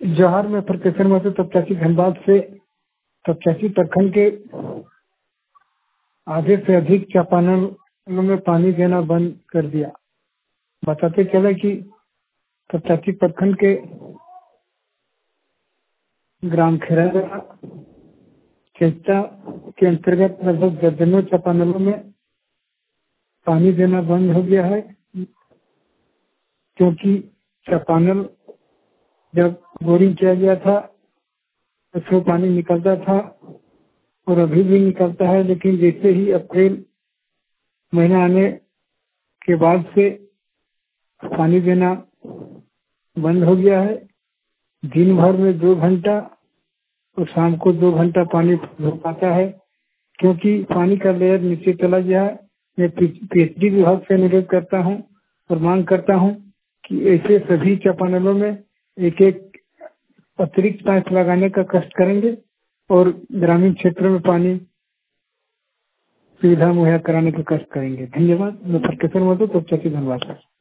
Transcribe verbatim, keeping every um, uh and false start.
जवाहर में प्रोफेसर मधु तपचासी धनबाद से तपचासी प्रखंड के आधे से अधिक चापानलों में पानी देना बंद कर दिया। बताते चले कि तपचासी प्रखंड के ग्राम खेरा चेस्टा के अंतर्गत लगभग दर्जनों चापानलों में पानी देना बंद हो गया है, क्योंकि चापानल जब बोरिंग किया गया था उसमें पानी निकलता था और अभी भी निकलता है, लेकिन जैसे ही अप्रैल महीना आने के बाद से पानी देना बंद हो गया है। दिन भर में दो घंटा और शाम को दो घंटा पानी हो पाता है, क्योंकि पानी का लेयर नीचे चला गया है। मैं पीएचडी विभाग से अनुरोध करता हूं और मांग करता हूं कि ऐसे सभी चापानलों में एक एक अतिरिक्त पाइप लगाने का कष्ट करेंगे और ग्रामीण क्षेत्रों में पानी सुविधा मुहैया कराने का कष्ट करेंगे। धन्यवाद। मैं प्रोफेसर मधु तपचासी धनबाद।